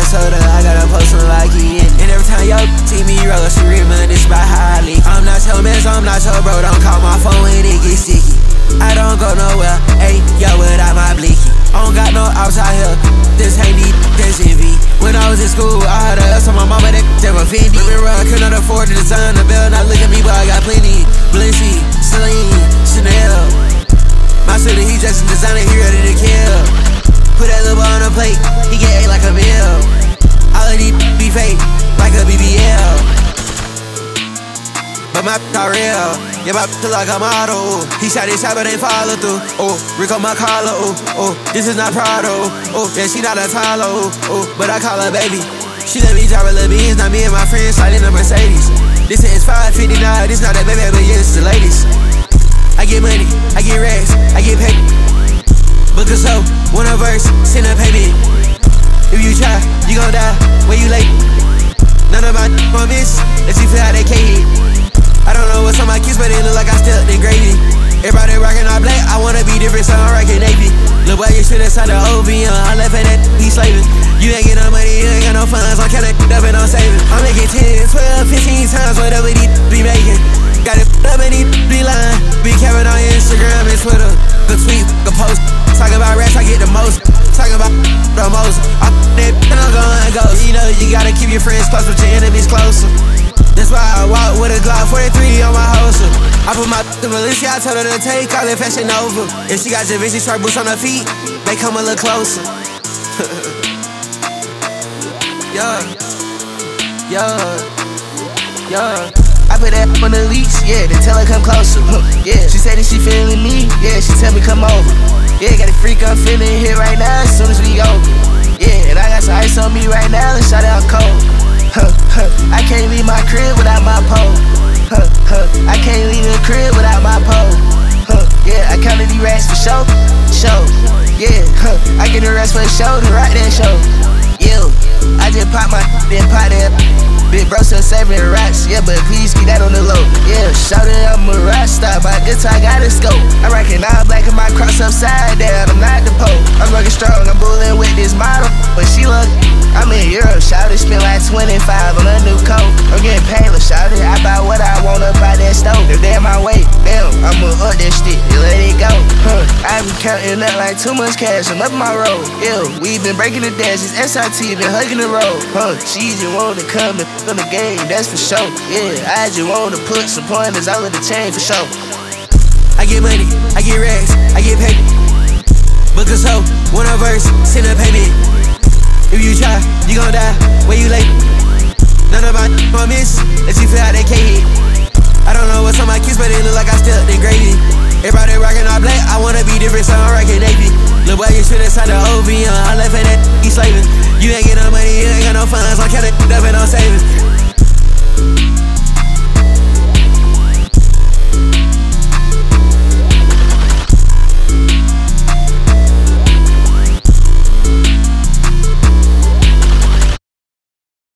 a soda, I got a post on like he in. And every time y'all see me roll, she reminisce by how I leak. I'm not your mess, I'm not your bro, don't call my phone when it gets sticky. I don't go nowhere, ayy, yo, without my blicky. I don't got no outside here, this ain't deep, this envy. When I was in school, I had a ask on my mama that never Fendi. Remember, I couldn't afford to design the bell, not look at me, but I got plenty. Blincy, Celine, Chanel. My city, he just a designer, he ready to kill. Put that little boy on a plate, he get ate like a meal. All of these be fake, like a BBL. But my not real, yeah, my like a model. He shot his shot, but ain't follow through. Oh, Rico Macala, oh, this is not Prado. Oh, yeah, she not a Tyler, oh, but I call her baby. She let me drive a little Benz, now me and my friends slide in a Mercedes. This is 559, this not that baby, but yeah, it's the ladies. I get money, I get racks, I get paid. Book a show, want a verse, send a payment. If you try, you gon' die, where you late. None of my miss, let you feel how they can't hit. I don't know what's on my kids, but it look like I still in gravy. Everybody rockin' all black, I wanna be different, so I'm rockin' Navy. Look, boy, you should've signed the OVM, I left at that, he slavin'. You ain't get no money, you ain't got no funds, I'm counting up and I'm saving. I'm making 10, 12, 15 times whatever these be making. Got it up and these be lying. Be careful on Instagram and Twitter. Good tweet, good post. Talk about rats, I get the most. Talk about the most. I'm that I'm going ghost. You know you gotta keep your friends close, but your enemies closer. That's why I walk with a Glock 43 on my holster. I put my Valencia, I told her to take all that fashion over. If she got Javinci short boots on her feet, they come a little closer. Yeah. I put that on the leash, yeah, then tell her come closer. Yeah, she said that she feeling me, yeah, she tell me come over. Yeah, got a freak, I'm feeling here right now as soon as we go. Yeah, and I got some ice on me right now, and shout out cold. I can't leave my crib without my pole. I can't leave the crib without my pole. Yeah, I counted these racks for show. Yeah, I get the rest for the show, to rock that show. Yeah, I just pop my, then pop that. Big bro still saving racks, yeah, but please keep that on the low. Yeah, shout it, I'm a rock star, my guitar got a scope. I reckon all black and my cross upside down, I'm not the Pope. I'm working strong, I'm bullying with this model, but she look, I'm in Europe, shout it, spend like 25 on a new coat. I'm getting painless, shout it, I buy what I want up out that stove. If they're my way, damn, I'ma up that stick and let it go. I been counting up like too much cash, I'm up my road. Yeah, we been breaking the dashes, SRT been hugging the road. She just wanna come and on the game, that's for sure. Yeah, I just wanna put some pointers all in the chain for sure. I get money, I get racks, I get paid. Book a show, want a verse, send a payment. If you try, you gon' die, where you late. None of my miss, let you feel how they can't hit. I don't know what's on my kids, but it look like I still in gravy. Everybody rockin' all black, I wanna be different, so I'm rockin' Navy. Look, boy, you should've signed the OVM, I left at that, he slavin'. You ain't get no money, you ain't got no funds, I'm counting up and I'm saving.